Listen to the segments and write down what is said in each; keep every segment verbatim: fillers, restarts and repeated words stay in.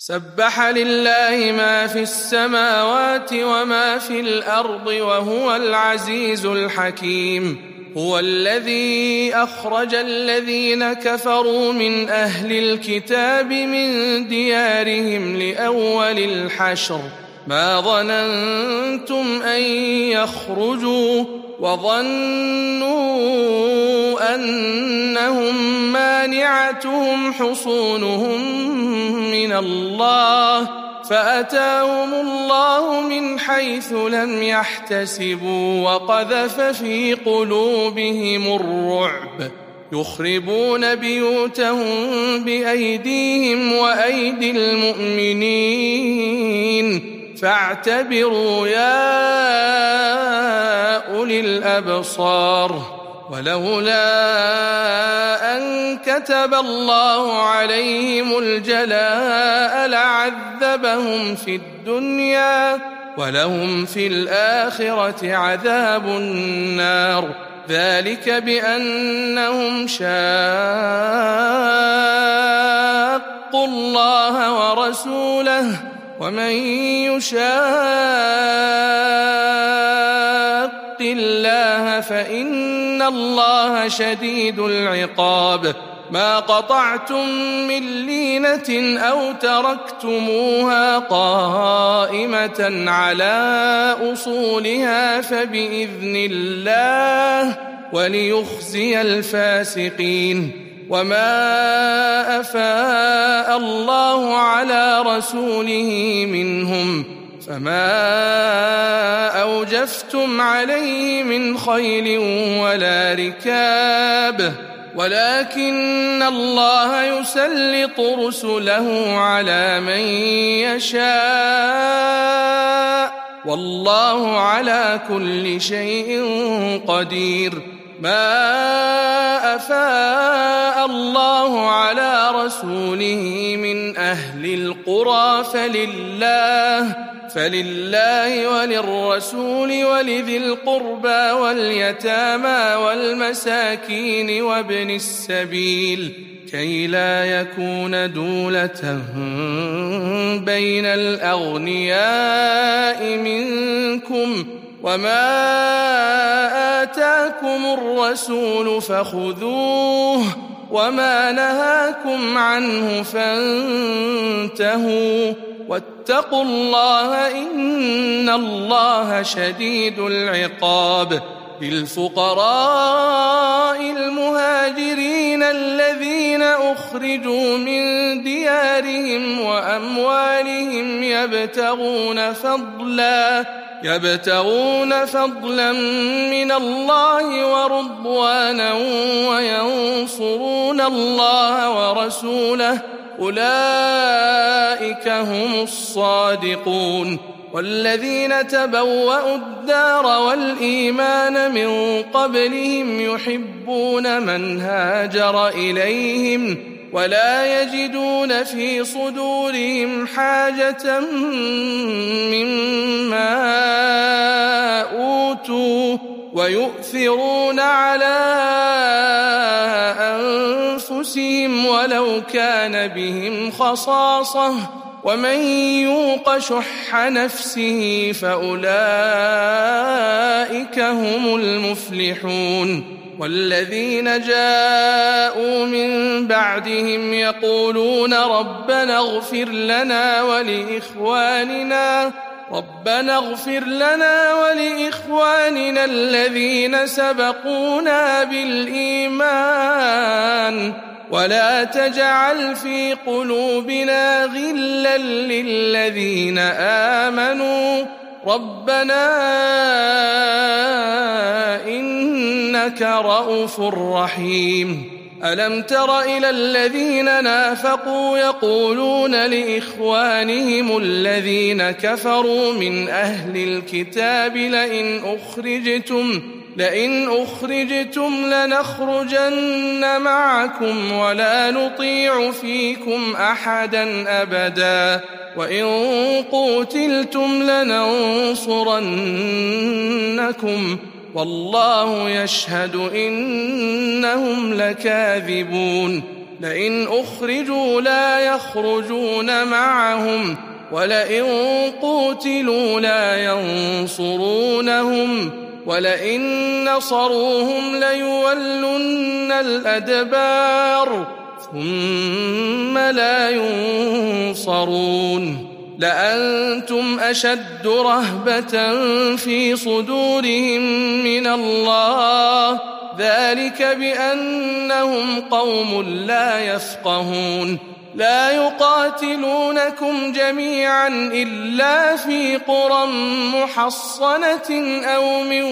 سبح لله ما في السماوات وما في الأرض وهو العزيز الحكيم. هو الذي أخرج الذين كفروا من أهل الكتاب من ديارهم لأول الحشر ما ظننتم أن يخرجوا وظنوا أنهم مانعتهم حصونهم من الله فأتاهم الله من حيث لم يحتسبوا وقذف في قلوبهم الرعب يخربون بيوتهم بأيديهم وأيدي المؤمنين فاعتبروا يا أولي الأبصار. ولولا أن كتب الله عليهم الجلاء لعذبهم في الدنيا ولهم في الآخرة عذاب النار ذلك بأنهم شاقوا الله ورسوله ومن يشاق الله فإن الله شديد العقاب. ما قطعتم من لينة أو تركتموها قائمة على أصولها فبإذن الله وليخزي الفاسقين. وما أفاء الله على رسوله منهم فما أوجفتم عليه من خيل ولا ركاب ولكن الله يسلط رسله على من يشاء والله على كل شيء قدير. ما أفاء الله على رسوله من أهل القرى فلله فلله وللرسول ولذي القربى واليتامى والمساكين وابن السبيل كي لا يكون دولة بين الأغنياء منكم وما آتاكم الرسول فخذوه وما نهاكم عنه فانتهوا واتقوا الله إن الله شديد العقاب. للفقراء المهاجرين الذين أخرجوا من ديارهم وأموالهم يبتغون فضلا يبتغون فضلا من الله ورضوانا وينصرون الله ورسوله أولئك هم الصادقون. والذين تبوأوا الدار والإيمان من قبلهم يحبون من هاجر إليهم ولا يجدون في صدورهم حاجة مما أوتوا ويؤثرون على أنفسهم ولو كان بهم خصاصة ومن يوق شح نفسه فأولئك هم المفلحون. والذين جاءوا من بعدهم يقولون ربنا اغفر لنا ولإخواننا ربنا اغفر لنا ولإخواننا الذين سبقونا بالإيمان ولا تجعل في قلوبنا غلا للذين آمنوا ربنا إنك رؤوف رحيم. ألم تر إلى الذين نافقوا يقولون لإخوانهم الذين كفروا من أهل الكتاب لئن أخرجتم لئن أخرجتم لنخرجن معكم ولا نطيع فيكم أحدا أبدا وإن قوتلتم لننصرنكم والله يشهد إنهم لكاذبون. لئن أخرجوا لا يخرجون معهم ولئن قوتلوا لا ينصرونهم ولئن نصروهم ليولن الأدبار ثم لا ينصرون لأنتم أشد رهبة في صدورهم من الله ذلك بأنهم قوم لا يفقهون لا يقاتلونكم جميعا إلا في قرى محصنة أو من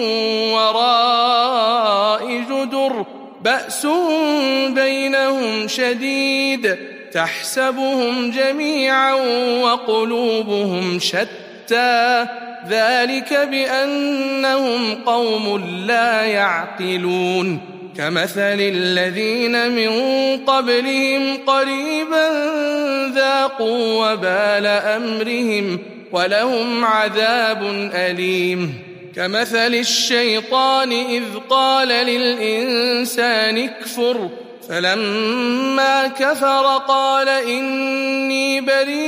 وراء جدر بأس بينهم شديد تحسبهم جميعا وقلوبهم شتى ذلك بأنهم قوم لا يعقلون كمثل الذين من قبلهم قريبا ذاقوا وبال أمرهم ولهم عذاب أليم كمثل الشيطان إذ قال للإنسان اكفر فلما كفر قال إني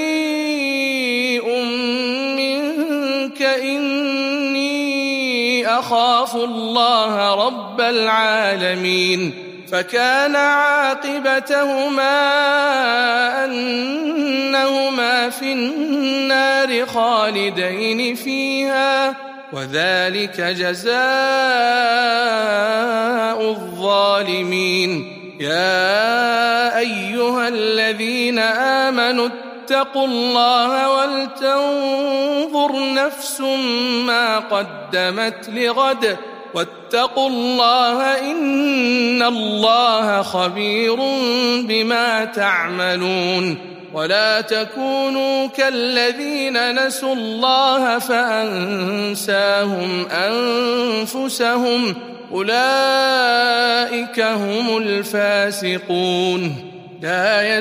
بريء منك إني أخاف الله رب العالمين فكان عاقبتهما أنهما في النار خالدين فيها وذلك جزاء الظالمين يا أيها الذين آمنوا اتقوا الله ولتنظر نفس ما قدمت لغد واتقوا الله إن الله خبير بما تعملون ولا تكونوا كالذين نسوا الله فأنساهم أنفسهم أولئك هم الفاسقون لا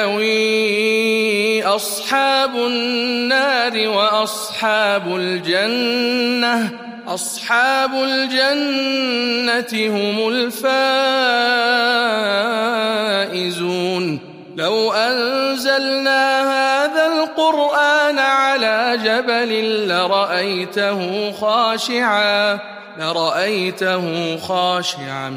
يستوي أصحاب النار وأصحاب الجنة أصحاب الجنة هم الفائزون لو أنزلنا هذا القرآن على جبل لرأيته خاشعا لرأيته خاشعا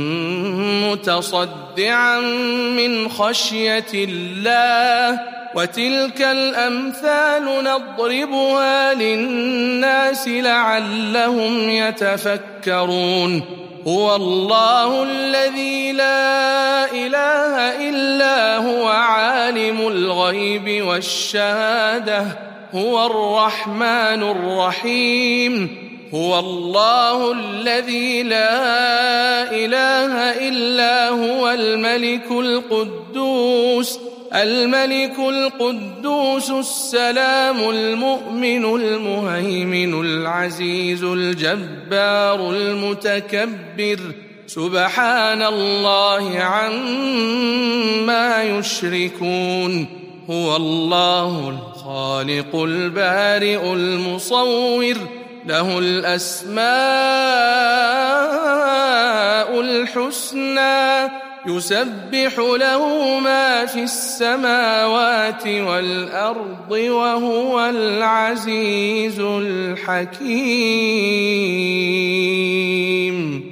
متصدعا من خشية الله وتلك الأمثال نضربها للناس لعلهم يتفكرون هو الله الذي لا إله إلا هو عالم الغيب والشهادة هو الرحمن الرحيم هو الله الذي لا إله إلا هو الملك القدوس الملك القدوس السلام المؤمن المهيمن العزيز الجبار المتكبر سبحان الله عما يشركون هو الله الخالق البارئ المصور له الأسماء الحسنى يسبح له ما في السماوات والأرض وهو العزيز الحكيم.